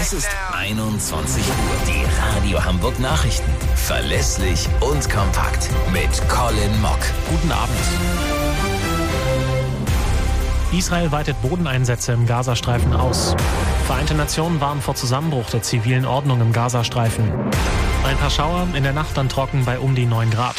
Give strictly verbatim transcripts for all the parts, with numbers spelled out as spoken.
Es ist einundzwanzig Uhr. Die Radio Hamburg Nachrichten. Verlässlich und kompakt. Mit Colin Mock. Guten Abend. Israel weitet Bodeneinsätze im Gazastreifen aus. Vereinte Nationen warnen vor Zusammenbruch der zivilen Ordnung im Gazastreifen. Ein paar Schauer, in der Nacht dann trocken bei um die neun Grad.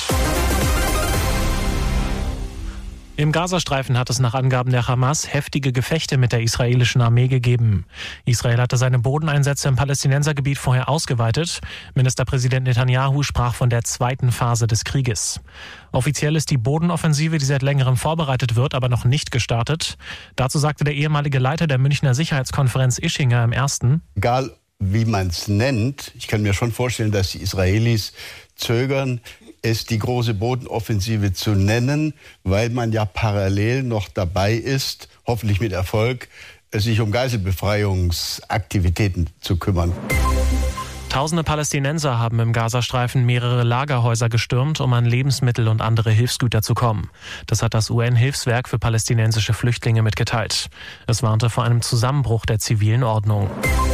Im Gazastreifen hat es nach Angaben der Hamas heftige Gefechte mit der israelischen Armee gegeben. Israel hatte seine Bodeneinsätze im Palästinensergebiet vorher ausgeweitet. Ministerpräsident Netanyahu sprach von der zweiten Phase des Krieges. Offiziell ist die Bodenoffensive, die seit längerem vorbereitet wird, aber noch nicht gestartet. Dazu sagte der ehemalige Leiter der Münchner Sicherheitskonferenz Ischinger im Ersten: Egal wie man es nennt, ich kann mir schon vorstellen, dass die Israelis zögern, es die große Bodenoffensive zu nennen, weil man ja parallel noch dabei ist, hoffentlich mit Erfolg, sich um Geiselbefreiungsaktivitäten zu kümmern. Tausende Palästinenser haben im Gazastreifen mehrere Lagerhäuser gestürmt, um an Lebensmittel und andere Hilfsgüter zu kommen. Das hat das U N-Hilfswerk für palästinensische Flüchtlinge mitgeteilt. Es warnte vor einem Zusammenbruch der zivilen Ordnung.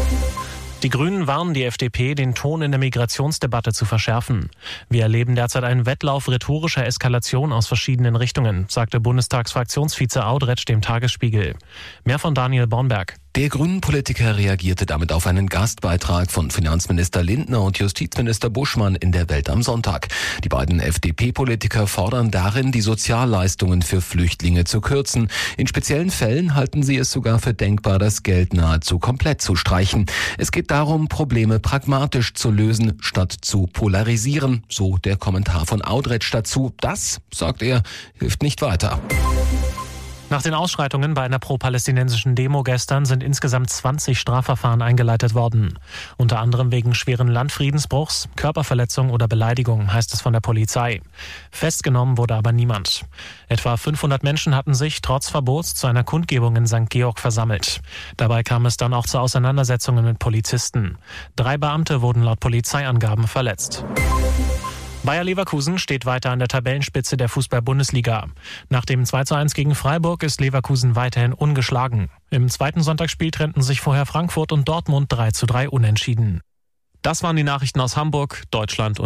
Die Grünen warnen die F D P, den Ton in der Migrationsdebatte zu verschärfen. Wir erleben derzeit einen Wettlauf rhetorischer Eskalation aus verschiedenen Richtungen, sagte Bundestagsfraktionsvize Audretsch dem Tagesspiegel. Mehr von Daniel Bornberg. Der Grünen-Politiker reagierte damit auf einen Gastbeitrag von Finanzminister Lindner und Justizminister Buschmann in der Welt am Sonntag. Die beiden F D P-Politiker fordern darin, die Sozialleistungen für Flüchtlinge zu kürzen. In speziellen Fällen halten sie es sogar für denkbar, das Geld nahezu komplett zu streichen. Es geht darum, Probleme pragmatisch zu lösen, statt zu polarisieren, so der Kommentar von Audretsch dazu. Das, sagt er, hilft nicht weiter. Nach den Ausschreitungen bei einer pro-palästinensischen Demo gestern sind insgesamt zwanzig Strafverfahren eingeleitet worden. Unter anderem wegen schweren Landfriedensbruchs, Körperverletzung oder Beleidigung, heißt es von der Polizei. Festgenommen wurde aber niemand. Etwa fünfhundert Menschen hatten sich trotz Verbots zu einer Kundgebung in Sankt Georg versammelt. Dabei kam es dann auch zu Auseinandersetzungen mit Polizisten. Drei Beamte wurden laut Polizeiangaben verletzt. Bayer Leverkusen steht weiter an der Tabellenspitze der Fußball-Bundesliga. Nach dem zwei zu eins gegen Freiburg ist Leverkusen weiterhin ungeschlagen. Im zweiten Sonntagsspiel trennten sich vorher Frankfurt und Dortmund drei zu drei unentschieden. Das waren die Nachrichten aus Hamburg, Deutschland und